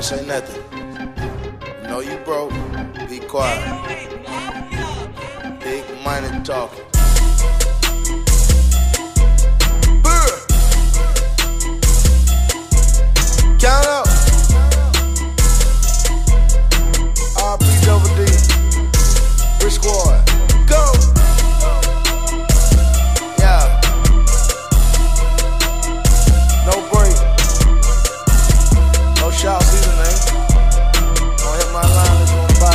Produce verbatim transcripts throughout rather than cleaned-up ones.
Don't say nothing. You know you broke. Be quiet. Big money talking. Count up. R P double D. Rich Squad. Go. Yeah. No break. No shots either, man. Don't hit my line if you wanna buy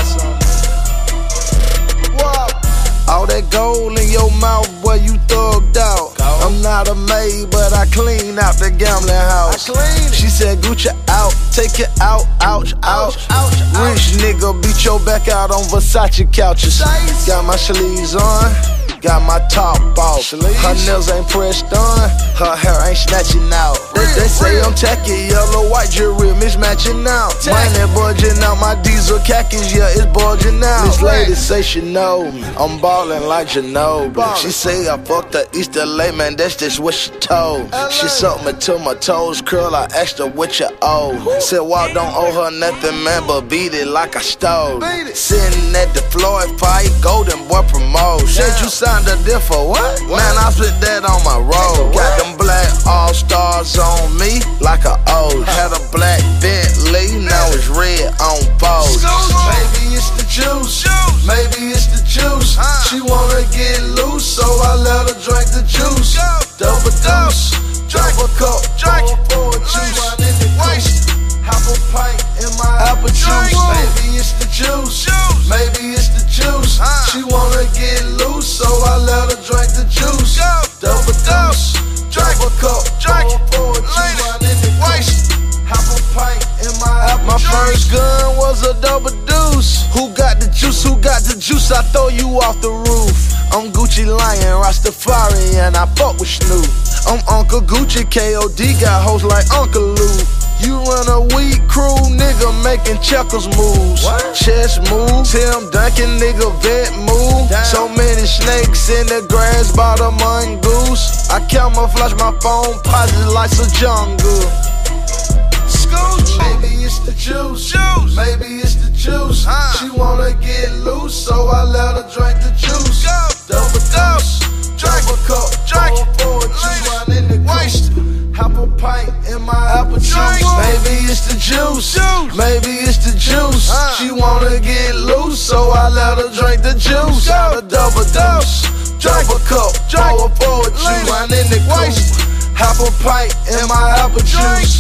something. What? All that gold in your mouth, boy, you thugged out. Go. I'm not a maid, but I clean out the gambling house. I clean it. She said, Gucci out, take it out, ouch, ouch, ouch. Rich nigga beat your back out on Versace couches. Nice. Got my sleeves on, got my top off. Sleeves. Her nails ain't pressed on, her hair ain't snatching out. Real, they, they say I'm tacky, yellow, white jewelry mismatching out. Tacky. Money budging out, my diesel khakis, yeah, it's bulging out. This lady say she know me, I'm ballin' like Ginobili. Ballin'. She say I fucked her East L A, man, that's just what she told. L A. She sucked me till my toes curl, I asked her what you owe. Woo. Said, well, don't owe her nothing, man, but beat it like I stole. Sitting at the Floyd fight, Golden Boy promotion. Said you signed a deal for what? what? Man, I split that on my road. Got them black all-stars on me like a old. Had a black Bentley, now it's red on Vogue. Maybe it's the juice, maybe it's the juice. She wanna get loose, so I let her drink the juice. Double dose, double cup, pour a juice. Half a pint in my apple juice. Maybe it's the juice, maybe it's the juice. She wanna get loose, so I let her drink the juice. Double dose, double cup, pour a juice. Half a pint in my apple juice. My first gun was a double deuce. Who got the juice? Who got the juice? I throw you off the roof. I'm Gucci Lion, Rastafari, and I fuck with Snoop. I'm Uncle Gucci, K O D got hoes like Uncle Luke. You run a weak crew, nigga making checkers moves. What? Chess moves, Tim Duncan, nigga vet move. Damn. So many snakes in the grass by the mongoose. I camouflage my phone, positive like a jungle. Maybe it's the juice, juice. Maybe it's the juice. Huh. She wanna get loose, so I let her drink the juice. Go. Double dose, double cup, pour a juice. Run in the waist, half a pint in my apple juice. Maybe it's the juice, juice. Maybe it's the juice. Huh. She wanna get loose, so I let her drink the juice. Go. A double dose, double cup, pour a juice. Run in the waist, half a pint in my apple juice.